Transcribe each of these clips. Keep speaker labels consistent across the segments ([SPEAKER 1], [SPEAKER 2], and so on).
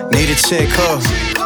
[SPEAKER 1] Need a chick who?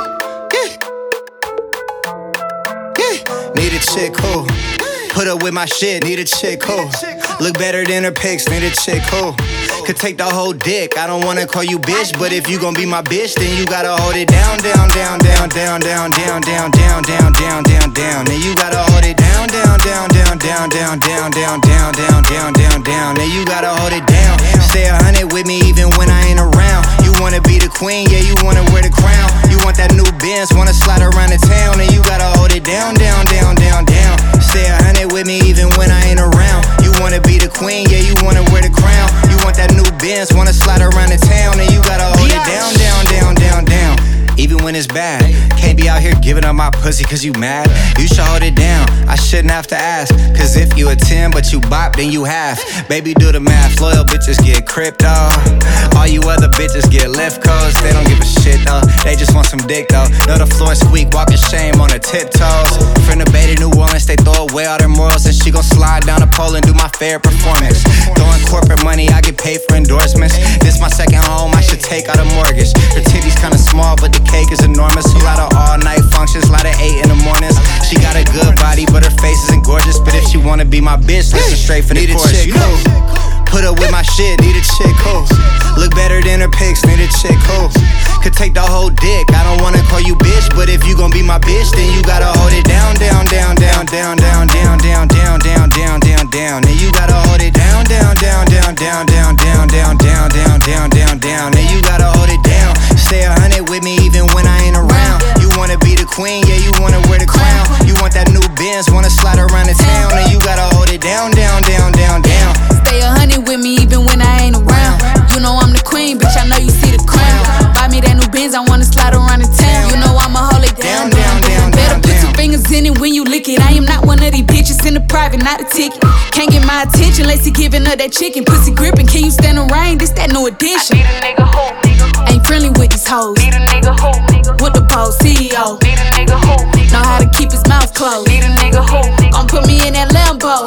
[SPEAKER 1] Need a chick who? Put up with my shit, need a chick who? Look better than her pics, need a chick who? Could take the whole dick, I don't wanna call you bitch, but if you gon' be my bitch, then you gotta hold it down, down, down, down, down, down, down, down, down, down, down, down, down. Then you gotta hold it down, down, down, down, down, down, down, down, down, down, down, down, down. Then you gotta hold it down. Stay 100 with me even when I ain't around. You wanna be the queen, yeah, you wanna wear the crown. You want that new Benz, wanna slide around the town, and you gotta hold it down, down, down, down, down. Stay 100 with me even when I ain't around. You wanna be the queen, yeah, you wanna wear the crown. You want that new Benz, wanna slide around the town, and you gotta hold it down, down, down, down, down. Even when it's bad, can't be out here giving up my pussy cause you mad. You should hold it down, I shouldn't have to ask. Cause if you a 10 but you bop, then you half. Baby, do the math, loyal bitches get crypto. All you other bitches get lift codes. They don't give a shit though, they just want some dick though. Know the floor squeak, walking shame on her tiptoes. From the Bay to New Orleans, they throw away all their morals. And she gon' slide down the pole and do my fair performance. Throwing corporate money, I get paid for endorsements. This my second home, I should take out a mortgage. Her titties kinda small, but the cake is enormous. A lot of all-night functions, a lot of 8 in the mornings. She got a good body, but her face isn't gorgeous. But if she wanna be my bitch, listen straight for the chorus. You know, put up with my shit, need a chick who? Look better than her pics, need a chick who? Could take the whole dick, I don't wanna call you bitch, but if you gon' be my bitch, then you gotta hold it down, down, down, down, down, down, down, down, down, down, down, down, down. Then you gotta hold it down, down, down, down, down, down, down, down, down, down, down, down, down. Then you gotta hold it down. Stay 100 with me even when I ain't around. You wanna be the queen, yeah, you wanna wear the crown. You want that new Benz, wanna slide around the town, and you gotta hold it down, down, down, down, down.
[SPEAKER 2] Stay 100 with me even when I ain't around. You know I'm the queen, bitch, I know you see the crown. Buy me that new Benz, I wanna slide around the town. You know I'ma hold it down, down, down. Better put your fingers in it when you lick it. I am not one of these bitches in the private, not a ticket. Can't get my attention unless he giving her that chicken. Pussy gripping, can you stand the rain? This that new addition.
[SPEAKER 3] I need a nigga who,
[SPEAKER 2] ain't friendly with these hoes.
[SPEAKER 3] need a nigga who,
[SPEAKER 2] With the pole, CEO.
[SPEAKER 3] need a nigga who,
[SPEAKER 2] Know how to keep his mouth closed.
[SPEAKER 3] need a nigga who,
[SPEAKER 2] Gon' put me in that Lambo.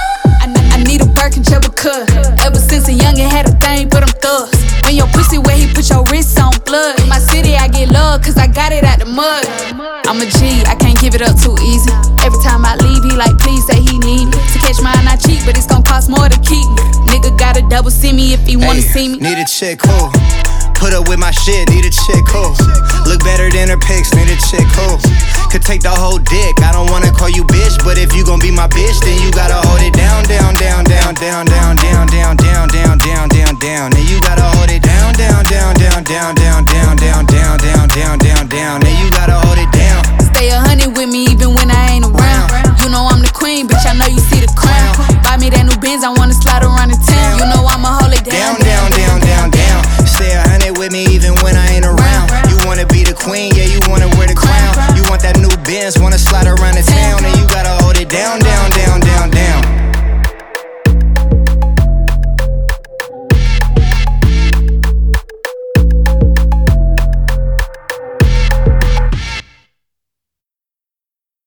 [SPEAKER 2] I need a Birkin just because. Ever since a youngin' had a thing, but I'm thugs. When your pussy where he put your wrist on blood. In my city, I get love, cause I got it out the mud. I'm a G, I can't give it up too easy. Every time I leave, he like, please say he need me. To catch mine, I cheat, but it's gon' cost more to keep me. Nigga gotta double see me if he wanna see me.
[SPEAKER 1] Need a chick who? Put up with my shit, need a chick who? Look better than her pics, need a chick who? Could take the whole dick, I don't wanna call you bitch, but if you gon' be my bitch, then you gotta hold it down, down, down, down, down, down, down, down, down, down, down, down, down. Then you gotta hold it down, down, down, down, down, down, down, down, down, down, down.